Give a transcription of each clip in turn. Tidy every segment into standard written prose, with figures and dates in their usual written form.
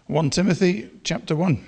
1 Timothy chapter 1.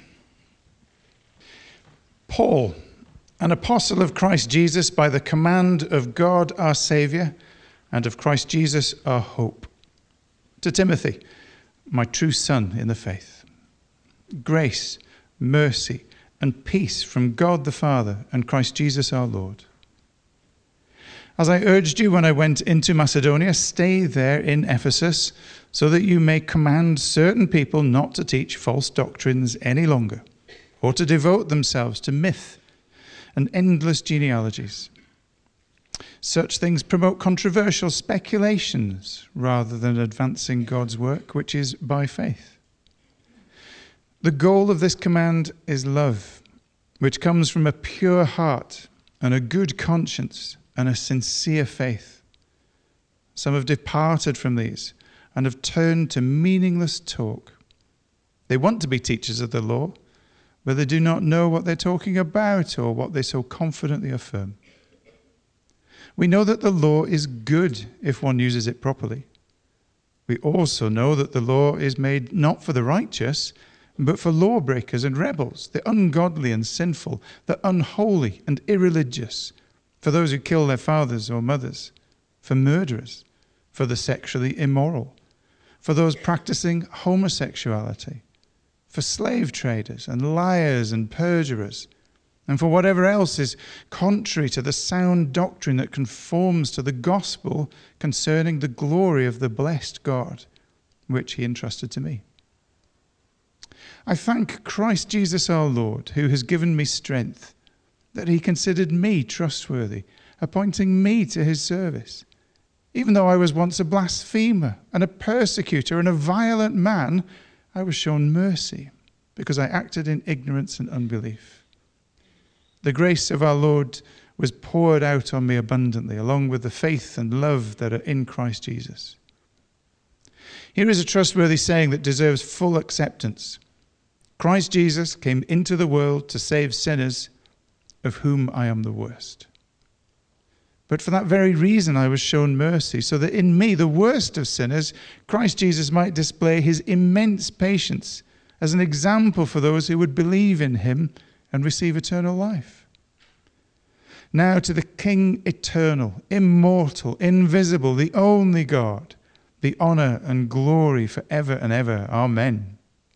Paul, an apostle of Christ Jesus by the command of God our Saviour and of Christ Jesus our hope. To Timothy, my true son in the faith. Grace, mercy, and peace from God the Father and Christ Jesus our Lord. As I urged you when I went into Macedonia, stay there in Ephesus, so that you may command certain people not to teach false doctrines any longer, or to devote themselves to myth and endless genealogies. Such things promote controversial speculations rather than advancing God's work, which is by faith. The goal of this command is love, which comes from a pure heart and a good conscience and a sincere faith. Some have departed from these and have turned to meaningless talk. They want to be teachers of the law, but they do not know what they're talking about or what they so confidently affirm. We know that the law is good if one uses it properly. We also know that the law is made not for the righteous, but for lawbreakers and rebels, the ungodly and sinful, the unholy and irreligious, for those who kill their fathers or mothers, for murderers, for the sexually immoral, for those practicing homosexuality, for slave traders and liars and perjurers, and for whatever else is contrary to the sound doctrine that conforms to the gospel concerning the glory of the blessed God, which he entrusted to me. I thank Christ Jesus our Lord, who has given me strength, that he considered me trustworthy, appointing me to his service. Even though I was once a blasphemer and a persecutor and a violent man, I was shown mercy because I acted in ignorance and unbelief. The grace of our Lord was poured out on me abundantly, along with the faith and love that are in Christ Jesus. Here is a trustworthy saying that deserves full acceptance. Christ Jesus came into the world to save sinners, of whom I am the worst. But for that very reason I was shown mercy, so that in me, the worst of sinners, Christ Jesus might display his immense patience as an example for those who would believe in him and receive eternal life. Now to the King eternal, immortal, invisible, the only God, be honor and glory forever and ever. Amen.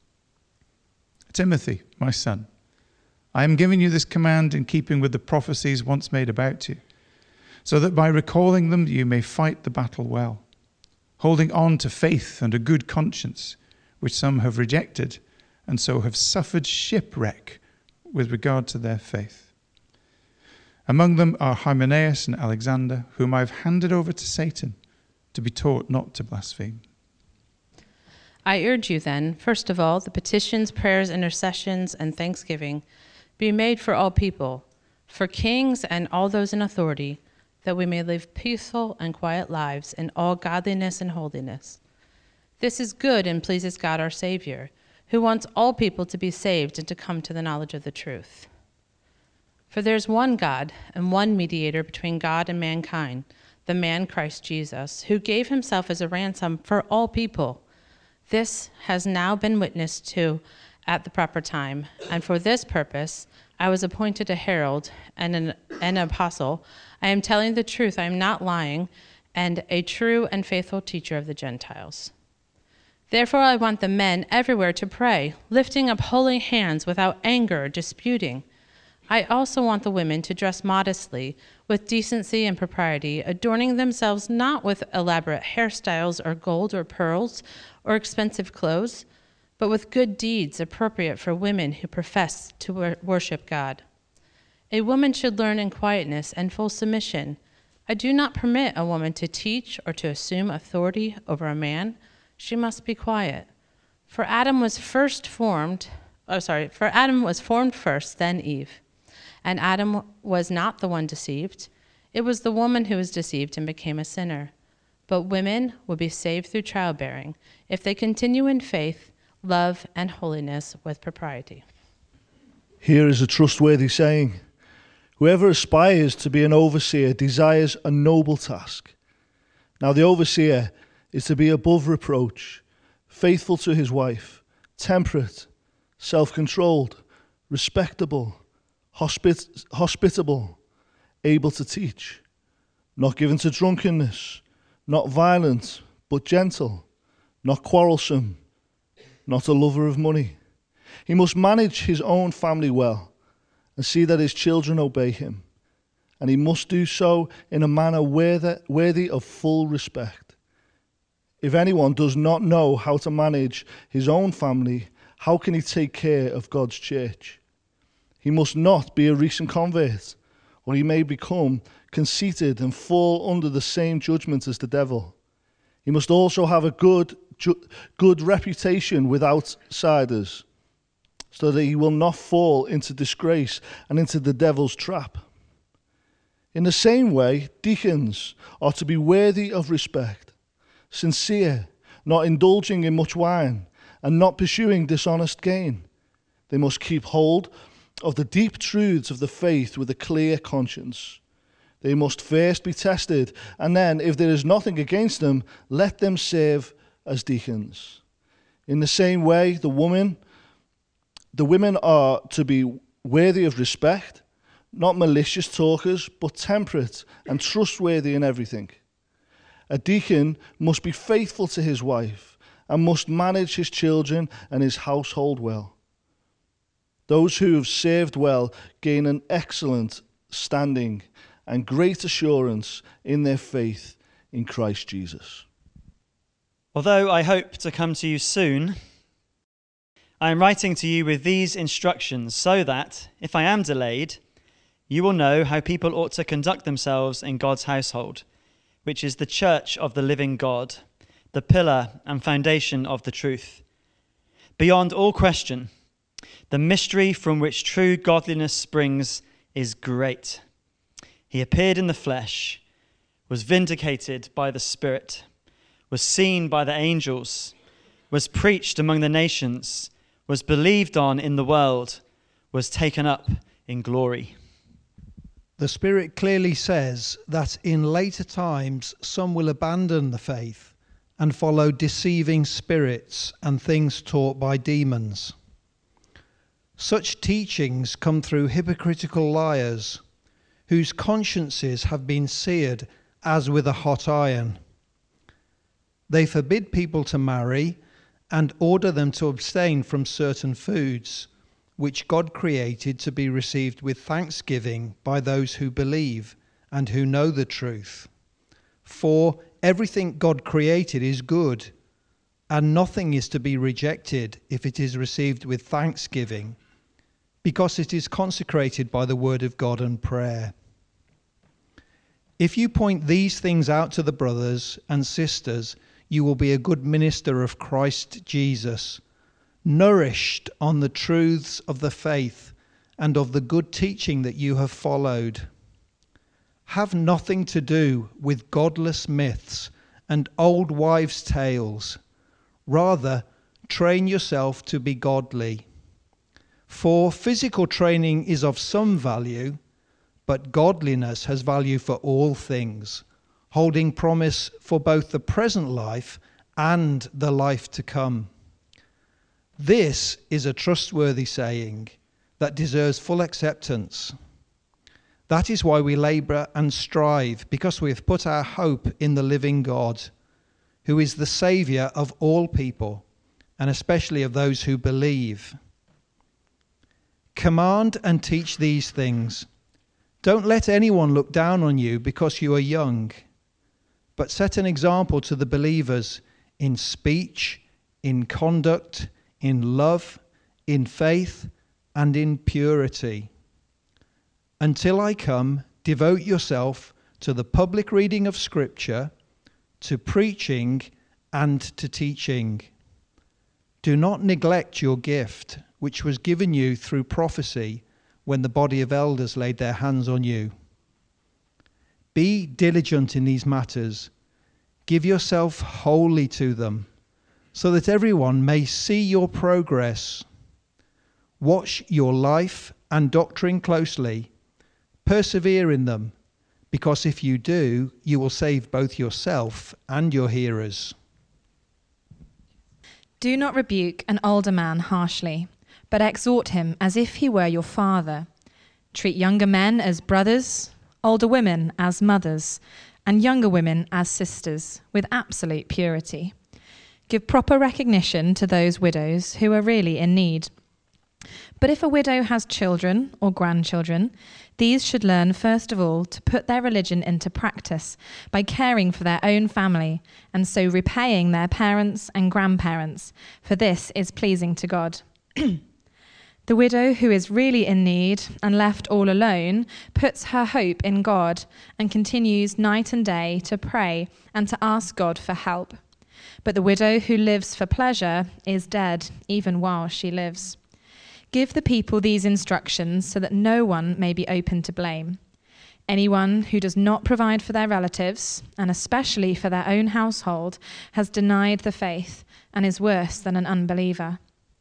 Timothy, my son, I am giving you this command in keeping with the prophecies once made about you, so that by recalling them you may fight the battle well, holding on to faith and a good conscience, which some have rejected and so have suffered shipwreck with regard to their faith. Among them are Hymenaeus and Alexander, whom I have handed over to Satan to be taught not to blaspheme. I urge you then, first of all, the petitions, prayers, intercessions, and thanksgiving be made for all people, for kings and all those in authority, that we may live peaceful and quiet lives in all godliness and holiness. This is good and pleases God our Savior, who wants all people to be saved and to come to the knowledge of the truth. For there's one God and one mediator between God and mankind, the man Christ Jesus, who gave himself as a ransom for all people. This has now been witnessed to at the proper time, and for this purpose I was appointed a herald and an apostle. I am telling the truth, I am not lying, and a true and faithful teacher of the Gentiles. Therefore I want the men everywhere to pray, lifting up holy hands without anger or disputing. I also want the women to dress modestly, with decency and propriety, adorning themselves not with elaborate hairstyles or gold or pearls or expensive clothes, but with good deeds appropriate for women who profess to worship God. A woman should learn in quietness and full submission. I do not permit a woman to teach or to assume authority over a man. She must be quiet. For Adam was formed first, then Eve. And Adam was not the one deceived. It was the woman who was deceived and became a sinner. But women will be saved through childbearing if they continue in faith, love, and holiness with propriety. Here is a trustworthy saying. Whoever aspires to be an overseer desires a noble task. Now the overseer is to be above reproach, faithful to his wife, temperate, self-controlled, respectable, hospitable, able to teach, not given to drunkenness, not violent, but gentle, not quarrelsome, not a lover of money. He must manage his own family well and see that his children obey him, and he must do so in a manner worthy of full respect. If anyone does not know how to manage his own family, how can he take care of God's church? He must not be a recent convert, or he may become conceited and fall under the same judgment as the devil. He must also have a good reputation with outsiders, so that he will not fall into disgrace and into the devil's trap. In the same way, deacons are to be worthy of respect, sincere, not indulging in much wine, and not pursuing dishonest gain. They must keep hold of the deep truths of the faith with a clear conscience. They must first be tested, and then, if there is nothing against them, let them serve as deacons. In the same way, the women are to be worthy of respect, not malicious talkers, but temperate and trustworthy in everything. A deacon must be faithful to his wife and must manage his children and his household well. Those who have served well gain an excellent standing and great assurance in their faith in Christ Jesus. Although I hope to come to you soon, I am writing to you with these instructions so that, if I am delayed, you will know how people ought to conduct themselves in God's household, which is the church of the living God, the pillar and foundation of the truth. Beyond all question, the mystery from which true godliness springs is great. He appeared in the flesh, was vindicated by the Spirit, was seen by the angels, was preached among the nations, was believed on in the world, was taken up in glory. The Spirit clearly says that in later times some will abandon the faith and follow deceiving spirits and things taught by demons. Such teachings come through hypocritical liars whose consciences have been seared as with a hot iron. They forbid people to marry and order them to abstain from certain foods, which God created to be received with thanksgiving by those who believe and who know the truth. For everything God created is good, and nothing is to be rejected if it is received with thanksgiving, because it is consecrated by the word of God and prayer. If you point these things out to the brothers and sisters, you will be a good minister of Christ Jesus, nourished on the truths of the faith and of the good teaching that you have followed. Have nothing to do with godless myths and old wives' tales. Rather, train yourself to be godly. For physical training is of some value, but godliness has value for all things, holding promise for both the present life and the life to come. This is a trustworthy saying that deserves full acceptance. That is why we labour and strive, because we have put our hope in the living God, who is the Saviour of all people, and especially of those who believe. Command and teach these things. Don't let anyone look down on you because you are young, but set an example to the believers in speech, in conduct, in love, in faith, and in purity. Until I come, devote yourself to the public reading of Scripture, to preaching, and to teaching. Do not neglect your gift, which was given you through prophecy when the body of elders laid their hands on you. Be diligent in these matters. Give yourself wholly to them, so that everyone may see your progress. Watch your life and doctrine closely. Persevere in them, because if you do, you will save both yourself and your hearers. Do not rebuke an older man harshly, but exhort him as if he were your father. Treat younger men as brothers, older women as mothers, and younger women as sisters, with absolute purity. Give proper recognition to those widows who are really in need. But if a widow has children or grandchildren, these should learn first of all to put their religion into practice by caring for their own family, and so repaying their parents and grandparents, for this is pleasing to God. The widow who is really in need and left all alone puts her hope in God and continues night and day to pray and to ask God for help. But the widow who lives for pleasure is dead even while she lives. Give the people these instructions so that no one may be open to blame. Anyone who does not provide for their relatives, and especially for their own household, has denied the faith and is worse than an unbeliever.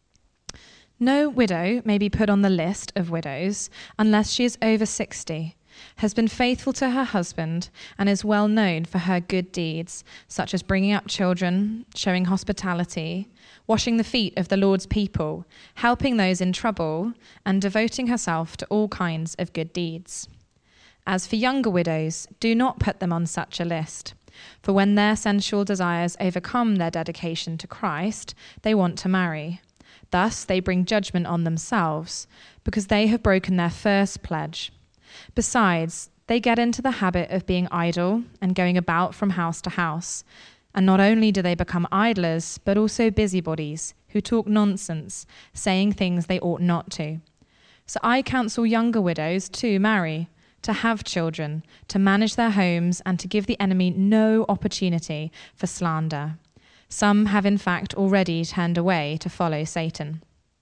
No widow may be put on the list of widows unless she is over 60, has been faithful to her husband, and is well known for her good deeds, such as bringing up children, showing hospitality, washing the feet of the Lord's people, helping those in trouble, and devoting herself to all kinds of good deeds. As for younger widows, do not put them on such a list, for when their sensual desires overcome their dedication to Christ, they want to marry. Thus they bring judgment on themselves, because they have broken their first pledge. Besides, they get into the habit of being idle and going about from house to house. And not only do they become idlers, but also busybodies who talk nonsense, saying things they ought not to. So I counsel younger widows to marry, to have children, to manage their homes, and to give the enemy no opportunity for slander. Some have in fact already turned away to follow Satan.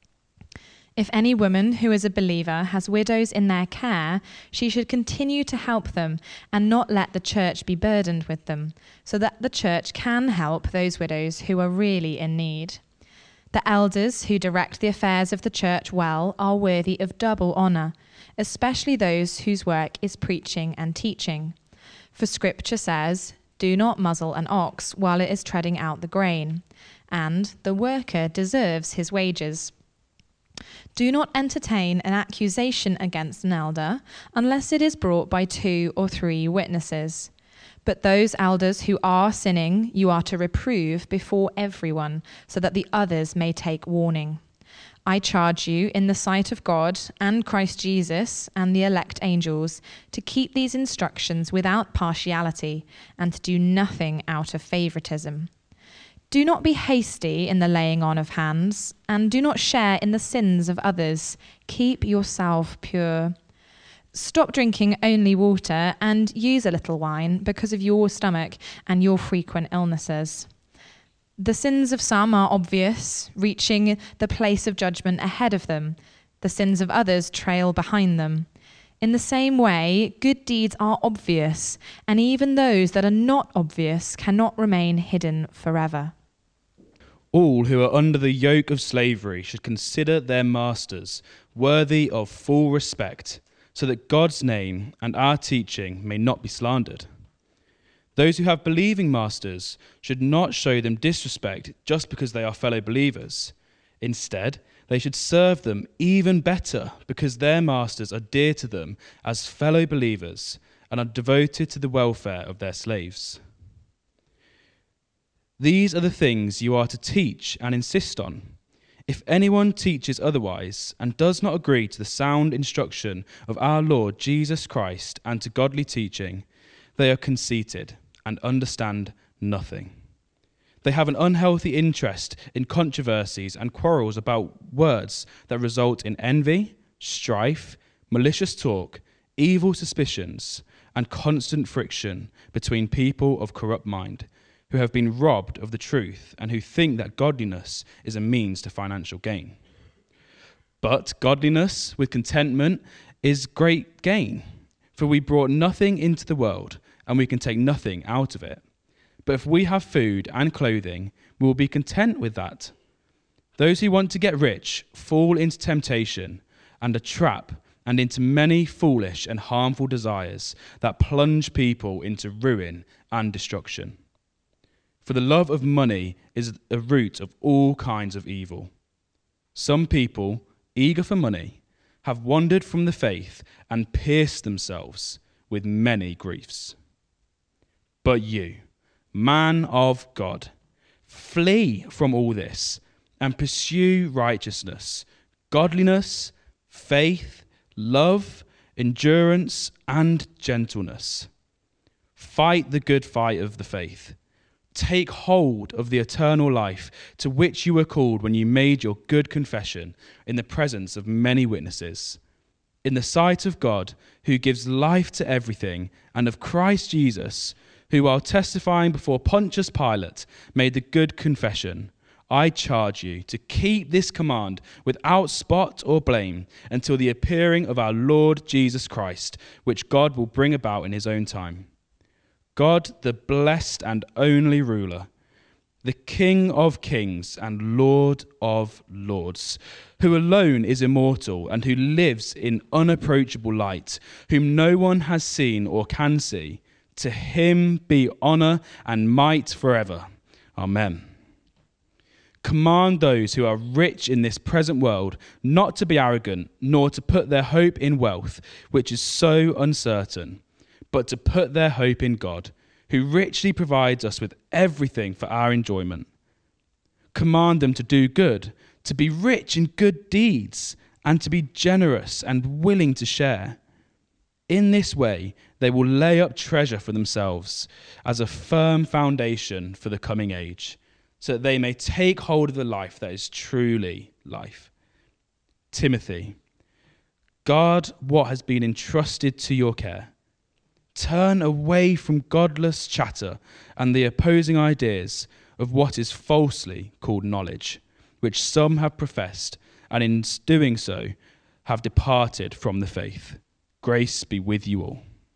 If any woman who is a believer has widows in their care, she should continue to help them and not let the church be burdened with them, so that the church can help those widows who are really in need. The elders who direct the affairs of the church well are worthy of double honor, especially those whose work is preaching and teaching. For Scripture says, "Do not muzzle an ox while it is treading out the grain," and "the worker deserves his wages." Do not entertain an accusation against an elder unless it is brought by 2 or 3 witnesses. But those elders who are sinning you are to reprove before everyone, so that the others may take warning. I charge you in the sight of God and Christ Jesus and the elect angels to keep these instructions without partiality and to do nothing out of favoritism. Do not be hasty in the laying on of hands, and do not share in the sins of others. Keep yourself pure. Stop drinking only water and use a little wine because of your stomach and your frequent illnesses. The sins of some are obvious, reaching the place of judgment ahead of them. The sins of others trail behind them. In the same way, good deeds are obvious, and even those that are not obvious cannot remain hidden forever. All who are under the yoke of slavery should consider their masters worthy of full respect, so that God's name and our teaching may not be slandered. Those who have believing masters should not show them disrespect just because they are fellow believers. Instead, they should serve them even better because their masters are dear to them as fellow believers and are devoted to the welfare of their slaves. These are the things you are to teach and insist on. If anyone teaches otherwise and does not agree to the sound instruction of our Lord Jesus Christ and to godly teaching, they are conceited and understand nothing. They have an unhealthy interest in controversies and quarrels about words that result in envy, strife, malicious talk, evil suspicions, and constant friction between people of corrupt mind, who have been robbed of the truth and who think that godliness is a means to financial gain. But godliness with contentment is great gain, for we brought nothing into the world, and we can take nothing out of it. But if we have food and clothing, we will be content with that. Those who want to get rich fall into temptation and a trap and into many foolish and harmful desires that plunge people into ruin and destruction. For the love of money is a root of all kinds of evil. Some people, eager for money, have wandered from the faith and pierced themselves with many griefs. But you, man of God, flee from all this and pursue righteousness, godliness, faith, love, endurance, and gentleness. Fight the good fight of the faith. Take hold of the eternal life to which you were called when you made your good confession in the presence of many witnesses, in the sight of God, who gives life to everything, and of Christ Jesus, who, while testifying before Pontius Pilate, made the good confession. I charge you to keep this command without spot or blame until the appearing of our Lord Jesus Christ, which God will bring about in his own time. God, the blessed and only ruler, the King of kings and Lord of lords, who alone is immortal and who lives in unapproachable light, whom no one has seen or can see, to him be honor and might forever. Amen. Command those who are rich in this present world not to be arrogant, nor to put their hope in wealth, which is so uncertain, but to put their hope in God, who richly provides us with everything for our enjoyment. Command them to do good, to be rich in good deeds, and to be generous and willing to share. In this way, they will lay up treasure for themselves as a firm foundation for the coming age, so that they may take hold of the life that is truly life. Timothy, guard what has been entrusted to your care. Turn away from godless chatter and the opposing ideas of what is falsely called knowledge, which some have professed, and in doing so have departed from the faith. Grace be with you all.